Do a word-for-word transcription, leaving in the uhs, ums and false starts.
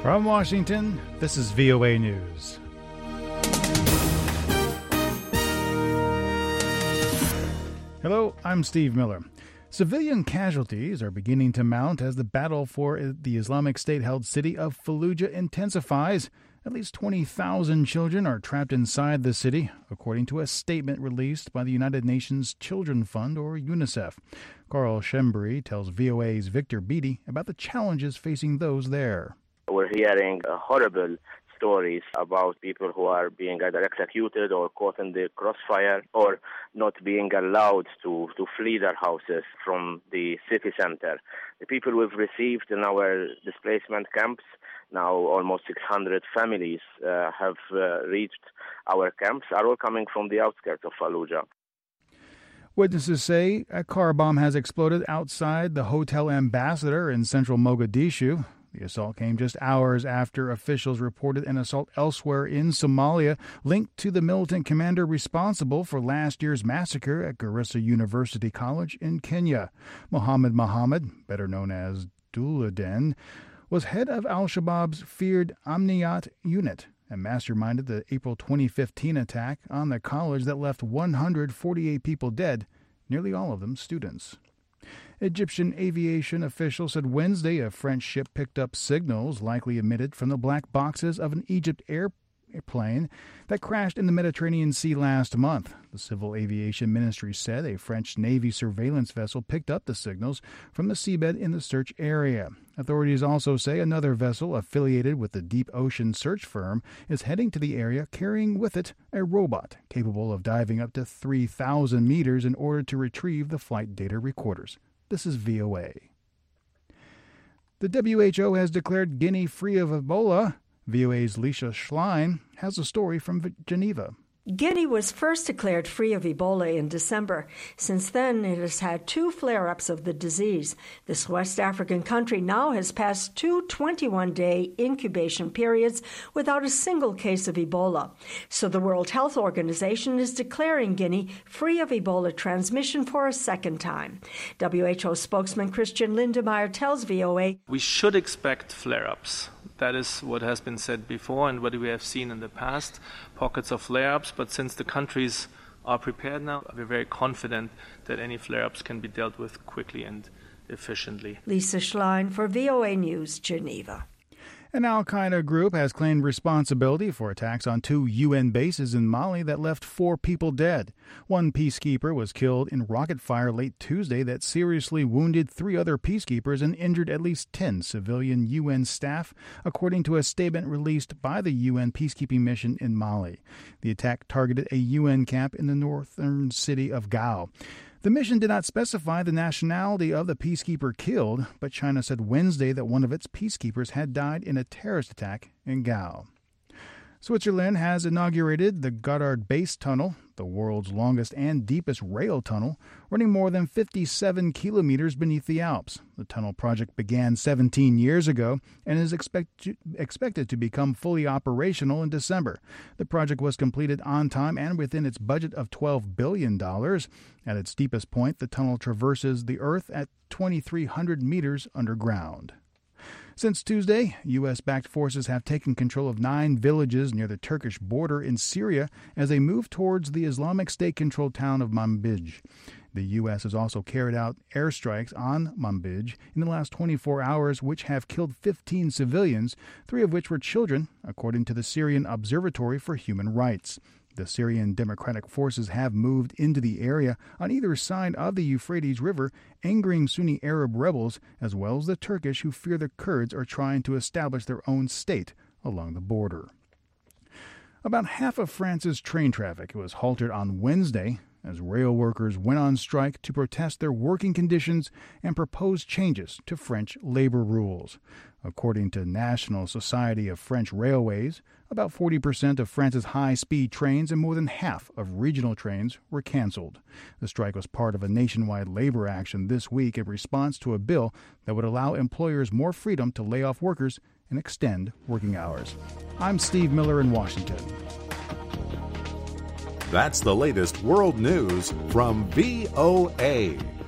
From Washington, this is V O A News. Hello, I'm Steve Miller. Civilian casualties are beginning to mount as the battle for the Islamic State-held city of Fallujah intensifies. At least twenty thousand children are trapped inside the city, according to a statement released by the United Nations Children Fund, or UNICEF. Carl Schembri tells V O A's Victor Beattie about the challenges facing those there. We're hearing uh, horrible stories about people who are being either executed or caught in the crossfire or not being allowed to, to flee their houses from the city center. The people we've received in our displacement camps, now almost six hundred families uh, have uh, reached our camps, are all coming from the outskirts of Fallujah. Witnesses say a car bomb has exploded outside the Hotel Ambassador in central Mogadishu. The assault came just hours after officials reported an assault elsewhere in Somalia linked to the militant commander responsible for last year's massacre at Garissa University College in Kenya. Mohammed Mohammed, better known as Duladen, was head of al-Shabaab's feared Amniyat unit and masterminded the April twenty fifteen attack on the college that left one hundred forty-eight people dead, nearly all of them students. Egyptian aviation officials said Wednesday a French ship picked up signals likely emitted from the black boxes of an Egypt airplane that crashed in the Mediterranean Sea last month. The Civil Aviation Ministry said a French Navy surveillance vessel picked up the signals from the seabed in the search area. Authorities also say another vessel affiliated with the deep ocean search firm is heading to the area carrying with it a robot capable of diving up to three thousand meters in order to retrieve the flight data recorders. This is V O A. The W H O has declared Guinea free of Ebola. V O A's Lisa Schlein has a story from Geneva. Guinea was first declared free of Ebola in December. Since then, it has had two flare-ups of the disease. This West African country now has passed two twenty-one-day incubation periods without a single case of Ebola. So the World Health Organization is declaring Guinea free of Ebola transmission for a second time. W H O spokesman Christian Lindemeyer tells V O A, "We should expect flare-ups. That is what has been said before and what we have seen in the past, pockets of flare-ups. But since the countries are prepared now, we're very confident that any flare-ups can be dealt with quickly and efficiently." Lisa Schlein for V O A News, Geneva. An al-Qaeda group has claimed responsibility for attacks on two U N bases in Mali that left four people dead. One peacekeeper was killed in rocket fire late Tuesday that seriously wounded three other peacekeepers and injured at least ten civilian U N staff, according to a statement released by the U N peacekeeping mission in Mali. The attack targeted a U N camp in the northern city of Gao. The mission did not specify the nationality of the peacekeeper killed, but China said Wednesday that one of its peacekeepers had died in a terrorist attack in Gao. Switzerland has inaugurated the Gotthard Base Tunnel, the world's longest and deepest rail tunnel, running more than fifty-seven kilometers beneath the Alps. The tunnel project began seventeen years ago and is expect to, expected to become fully operational in December. The project was completed on time and within its budget of twelve billion dollars. At its deepest point, the tunnel traverses the Earth at twenty-three hundred meters underground. Since Tuesday, U S-backed forces have taken control of nine villages near the Turkish border in Syria as they move towards the Islamic State-controlled town of Manbij. The U S has also carried out airstrikes on Manbij in the last twenty-four hours, which have killed fifteen civilians, three of which were children, according to the Syrian Observatory for Human Rights. The Syrian Democratic Forces have moved into the area on either side of the Euphrates River, angering Sunni Arab rebels, as well as the Turkish who fear the Kurds are trying to establish their own state along the border. About half of France's train traffic was halted on Wednesday as rail workers went on strike to protest their working conditions and propose changes to French labor rules. According to National Society of French Railways, about forty percent of France's high-speed trains and more than half of regional trains were canceled. The strike was part of a nationwide labor action this week in response to a bill that would allow employers more freedom to lay off workers and extend working hours. I'm Steve Miller in Washington. That's the latest world news from V O A.